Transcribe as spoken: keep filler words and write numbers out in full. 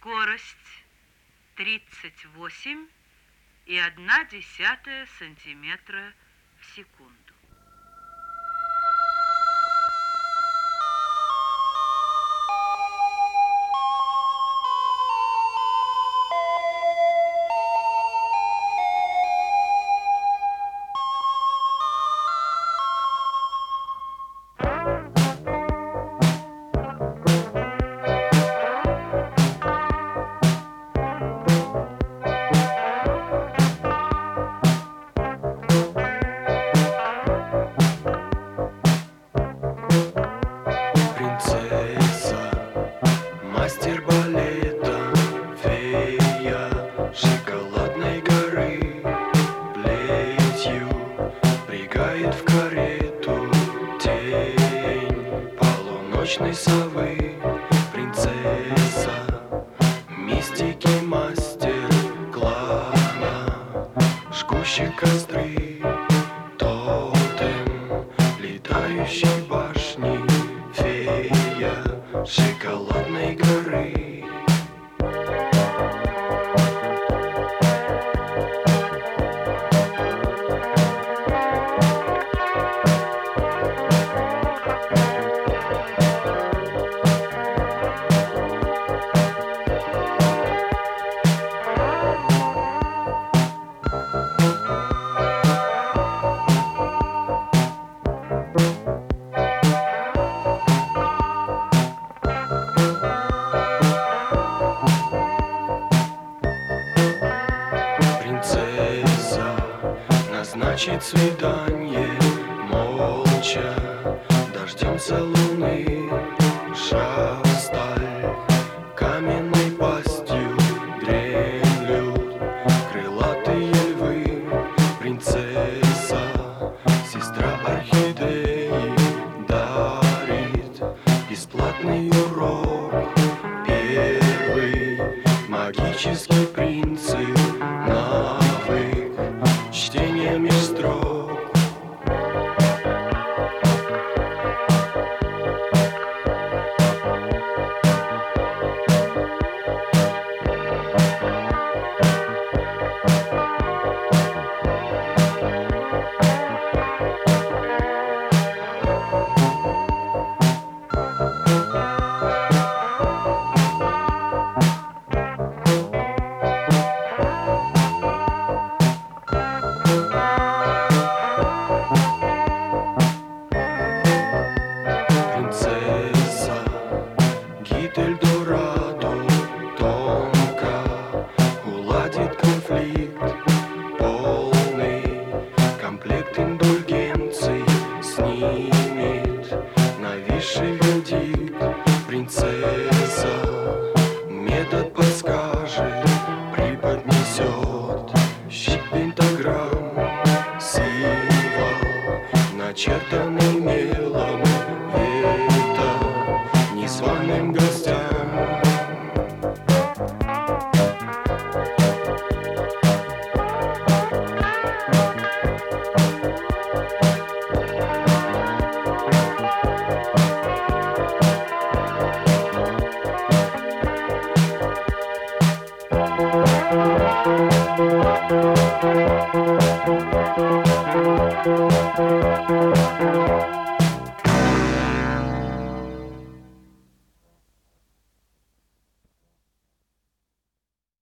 Скорость тридцать восемь и одна десятая сантиметра в секунду. Мастер балета, фея шоколадной горы, плетью впрягает в карету тень полуночной совы. Принцесса, мистики мастер клана, жгущий костры, тотем летающей башни, фея шоколадной горы. Назначит свидание молча, дождемся луны. Шасталь каменной пастью дремлют крылатые львы. Принцесса, сестра орхидеи, дарит бесплатный урок. Первый магический принцип, навык чтение меж строк. Эльдорадо тонко уладит конфликт, полный комплект индульгенций снимет нависший вердикт. Принцесса метод подскажет, преподнесет щит пентаграмм, символ начертанный мелом, это незваным гостям. Thank you.